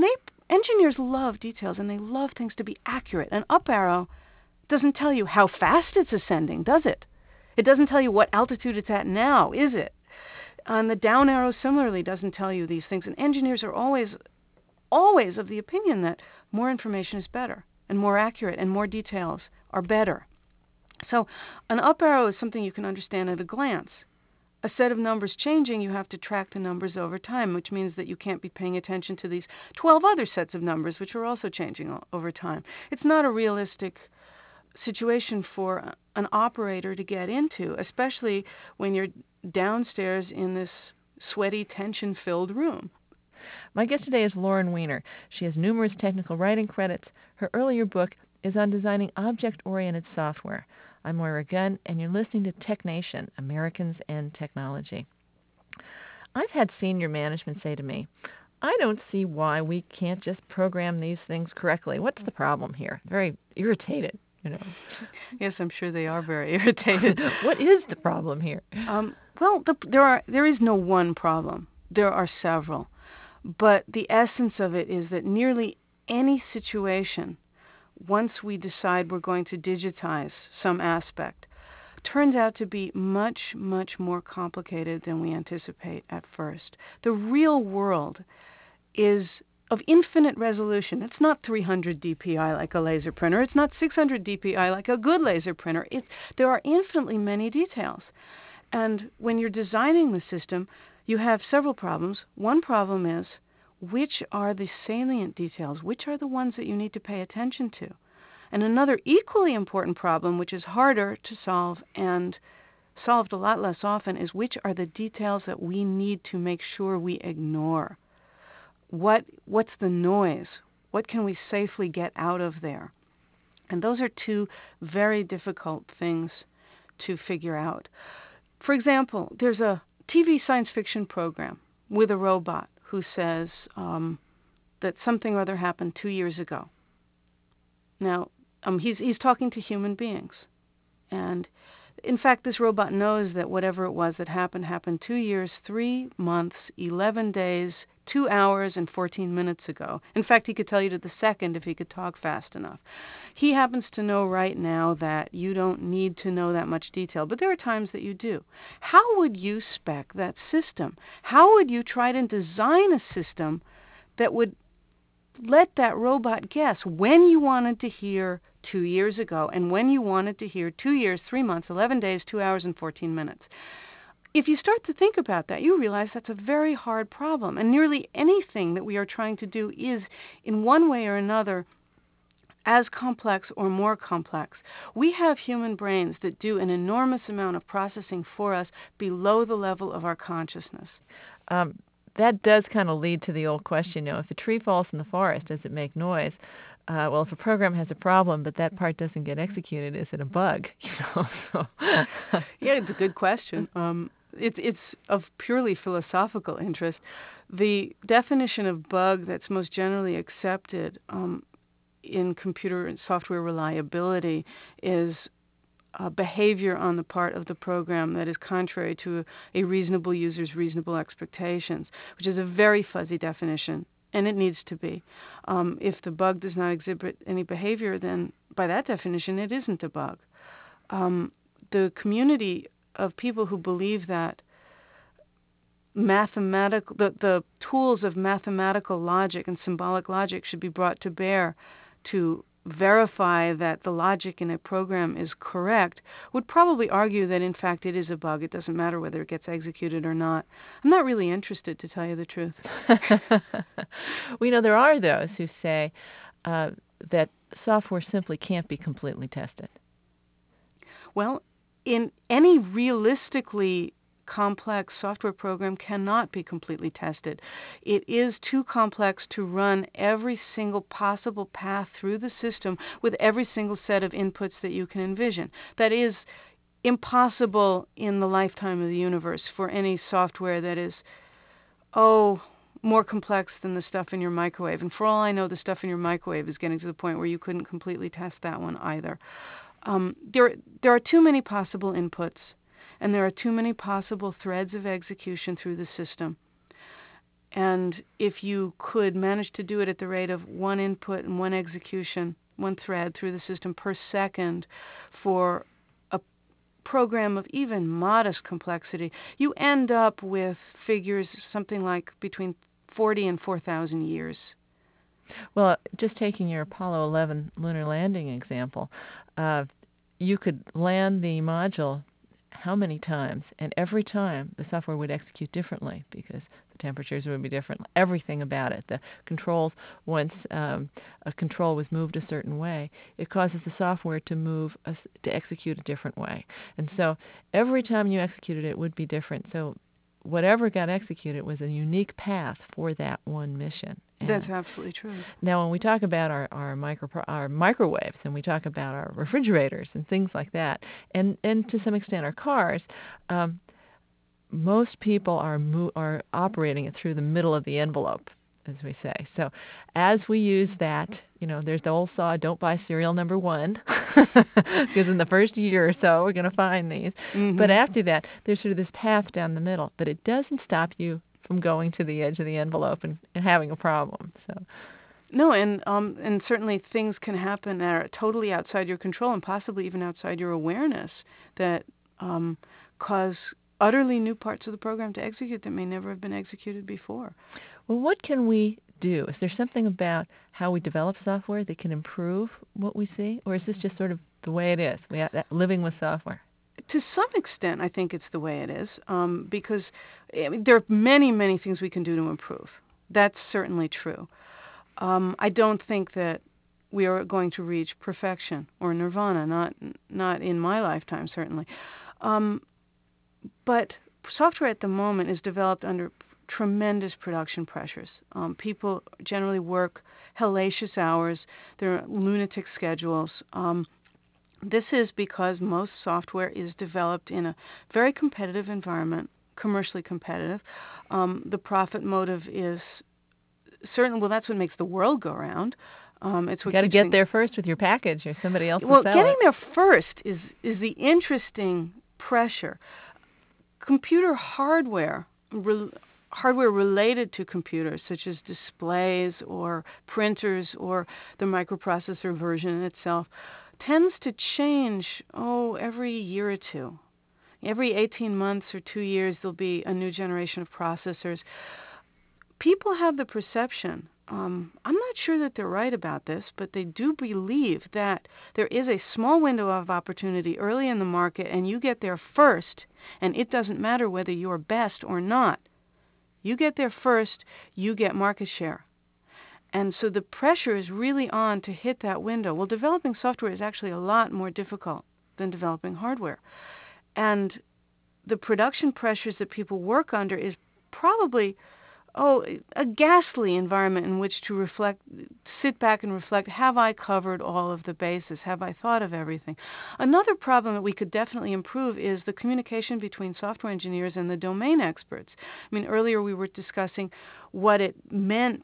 Engineers love details, and they love things to be accurate. An up arrow doesn't tell you how fast it's ascending, does it? It doesn't tell you what altitude it's at now, is it? And the down arrow similarly doesn't tell you these things. And engineers are always of the opinion that more information is better, and more accurate, and more details are better. So an up arrow is something you can understand at a glance. A set of numbers changing, you have to track the numbers over time, which means that you can't be paying attention to these 12 other sets of numbers, which are also changing over time. It's not a realistic situation for an operator to get into, especially when you're downstairs in this sweaty, tension-filled room.
My guest today is Lauren Weiner. She has numerous technical writing credits. Her earlier book is on designing object-oriented software. I'm Moira Gunn, and you're listening to Tech Nation, Americans and Technology. I've had senior management say to me, I don't see why we can't just program these things correctly. What's the problem here? Very irritated, you know.
Yes, I'm sure they are very irritated.
What is the problem here?
Well, there is no one problem. There are several. But the essence of it is that nearly any situation, once we decide we're going to digitize some aspect, turns out to be much, much more complicated than we anticipate at first. The real world is of infinite resolution. It's not 300 dpi like a laser printer. It's not 600 dpi like a good laser printer. There are infinitely many details. And when you're designing the system, you have several problems. One problem is, which are the salient details? Which are the ones that you need to pay attention to? And another equally important problem, which is harder to solve and solved a lot less often, is which are the details that we need to make sure we ignore? What's the noise? What can we safely get out of there? And those are two very difficult things to figure out. For example, there's a TV science fiction program with a robot who says that something or other happened 2 years ago. Now, he's talking to human beings. And in fact, this robot knows that whatever it was that happened 2 years, 3 months, 11 days, 2 hours, and 14 minutes ago. In fact, he could tell you to the second if he could talk fast enough. He happens to know right now that you don't need to know that much detail, but there are times that you do. How would you spec that system? How would you try to design a system that would let that robot guess when you wanted to hear 2 years ago and when you wanted to hear 2 years, 3 months, 11 days, 2 hours, and 14 minutes? If you start to think about that, you realize that's a very hard problem. And nearly anything that we are trying to do is, in one way or another, as complex or more complex. We have human brains that do an enormous amount of processing for us below the level of our consciousness.
That does kind of lead to the old question, if a tree falls in the forest, does it make noise? Well, if a program has a problem, but that part doesn't get executed, is it a bug?
Yeah, it's a good question. It's of purely philosophical interest. The definition of bug that's most generally accepted in computer and software reliability is behavior on the part of the program that is contrary to a reasonable user's reasonable expectations, which is a very fuzzy definition, and it needs to be. If the bug does not exhibit any behavior, then by that definition, it isn't a bug. The community of people who believe that the tools of mathematical logic and symbolic logic should be brought to bear to verify that the logic in a program is correct would probably argue that in fact it is a bug. It doesn't matter whether it gets executed or not. I'm not really interested, to tell you the truth.
There are those who say that software simply can't be completely tested.
Well, in any realistically complex software program cannot be completely tested. It is too complex to run every single possible path through the system with every single set of inputs that you can envision. That is impossible in the lifetime of the universe for any software that is, more complex than the stuff in your microwave. And for all I know, the stuff in your microwave is getting to the point where you couldn't completely test that one either. There are too many possible inputs, and there are too many possible threads of execution through the system. And if you could manage to do it at the rate of one input and one execution, one thread through the system per second for a program of even modest complexity, you end up with figures something like between 40 and 4,000 years.
Well, just taking your Apollo 11 lunar landing example, you could land the module how many times, and every time the software would execute differently because the temperatures would be different. Everything about it, the controls, once a control was moved a certain way, it causes the software to execute a different way. And so every time you executed it would be different. So whatever got executed was a unique path for that one mission.
That's absolutely true.
Now, when we talk about our microwaves, and we talk about our refrigerators and things like that, and to some extent our cars, most people are operating it through the middle of the envelope, as we say. So, as we use that, there's the old saw: don't buy serial number 1, because in the first year or so we're going to find these.
Mm-hmm.
But after that, there's sort of this path down the middle, but it doesn't stop you from going to the edge of the envelope and having a problem. So,
no, and certainly things can happen that are totally outside your control and possibly even outside your awareness that cause utterly new parts of the program to execute that may never have been executed before.
Well, what can we do? Is there something about how we develop software that can improve what we see, or is this just sort of the way it is? We have living with software.
To some extent, I think it's the way it is, because there are many, many things we can do to improve. That's certainly true. I don't think that we are going to reach perfection or nirvana, not in my lifetime, certainly. But software at the moment is developed under tremendous production pressures. People generally work hellacious hours. There are lunatic schedules. This is because most software is developed in a very competitive environment, commercially competitive. The profit motive is certain. Well, that's what makes the world go round. It's what
you got to get there first with your package, or somebody else will sell
getting
it.
there first is the interesting pressure. Computer hardware related to computers, such as displays or printers or the microprocessor version itself, tends to change, every year or two. Every 18 months or 2 years, there'll be a new generation of processors. People have the perception, I'm not sure that they're right about this, but they do believe that there is a small window of opportunity early in the market, and you get there first, and it doesn't matter whether you're best or not. You get there first, you get market share. And so the pressure is really on to hit that window. Well, developing software is actually a lot more difficult than developing hardware. And the production pressures that people work under is probably, a ghastly environment in which to sit back and reflect, have I covered all of the bases? Have I thought of everything? Another problem that we could definitely improve is the communication between software engineers and the domain experts. I mean, earlier we were discussing what it meant,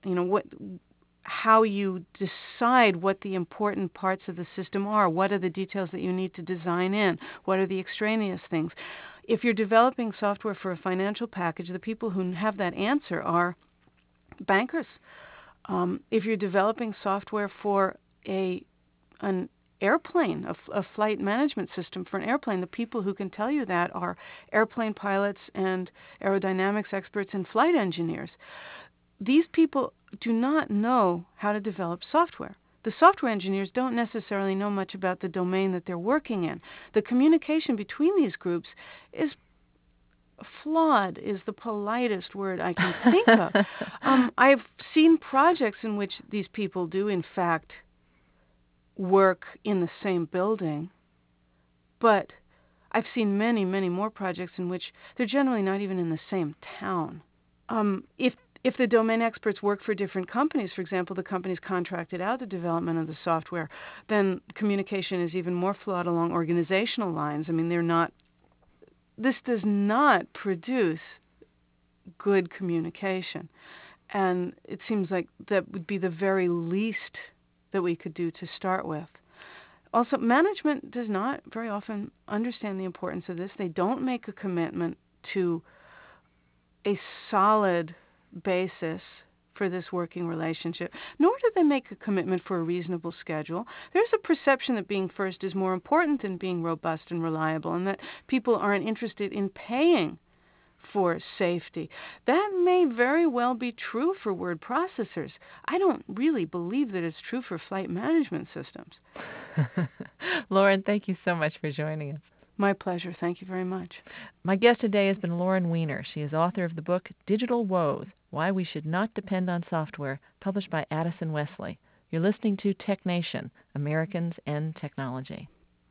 how you decide what the important parts of the system are, what are the details that you need to design in, what are the extraneous things. If you're developing software for a financial package, the people who have that answer are bankers. If you're developing software for an airplane, a flight management system for an airplane, the people who can tell you that are airplane pilots and aerodynamics experts and flight engineers. These people do not know how to develop software. The software engineers don't necessarily know much about the domain that they're working in. The communication between these groups is flawed, is the politest word I can think of. I've seen projects in which these people do, in fact, work in the same building, but I've seen many, many more projects in which they're generally not even in the same town. If the domain experts work for different companies, for example, the companies contracted out the development of the software, then communication is even more flawed along organizational lines. I mean, this does not produce good communication. And it seems like that would be the very least that we could do to start with. Also, management does not very often understand the importance of this. They don't make a commitment to a solid basis for this working relationship, nor do they make a commitment for a reasonable schedule. There's a perception that being first is more important than being robust and reliable, and that people aren't interested in paying for safety. That may very well be true for word processors. I don't really believe that it's true for flight management systems.
Lauren, thank you so much for joining us.
My pleasure. Thank you very much.
My guest today has been Lauren Weiner. She is author of the book Digital Woes: Why We Should Not Depend on Software, published by Addison Wesley. You're listening to Tech Nation, Americans and Technology.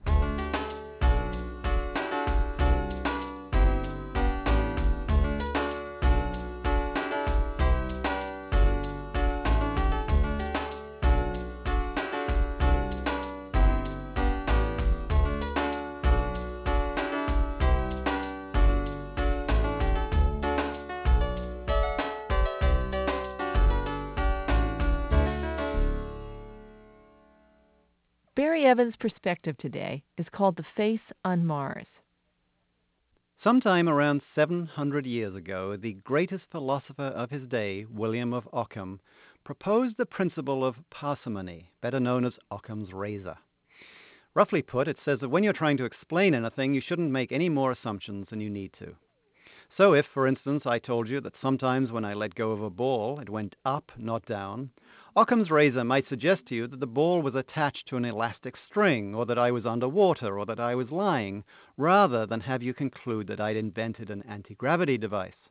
Barry Evans' perspective today is called The Face on Mars.
Sometime around 700 years ago, the greatest philosopher of his day, William of Ockham, proposed the principle of parsimony, better known as Occam's razor. Roughly put, it says that when you're trying to explain anything, you shouldn't make any more assumptions than you need to. So if, for instance, I told you that sometimes when I let go of a ball, it went up, not down, Occam's razor might suggest to you that the ball was attached to an elastic string, or that I was underwater, or that I was lying, rather than have you conclude that I'd invented an anti-gravity device.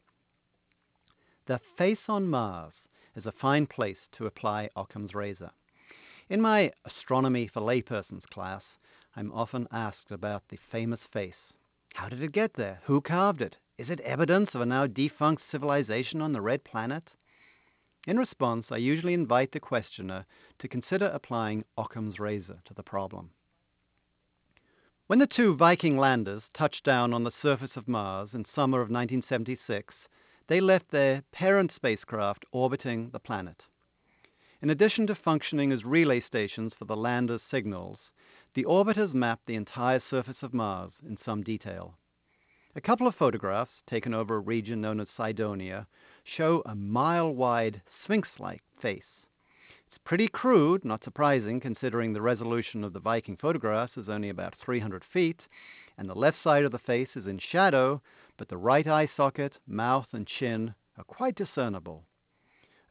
The face on Mars is a fine place to apply Occam's razor. In my Astronomy for Laypersons class, I'm often asked about the famous face. How did it get there? Who carved it? Is it evidence of a now defunct civilization on the red planet? In response, I usually invite the questioner to consider applying Occam's razor to the problem. When the two Viking landers touched down on the surface of Mars in summer of 1976, they left their parent spacecraft orbiting the planet. In addition to functioning as relay stations for the landers' signals, the orbiters mapped the entire surface of Mars in some detail. A couple of photographs, taken over a region known as Cydonia, show a mile-wide sphinx-like face. It's pretty crude, not surprising considering the resolution of the Viking photographs is only about 300 feet, and the left side of the face is in shadow, but the right eye socket, mouth, and chin are quite discernible.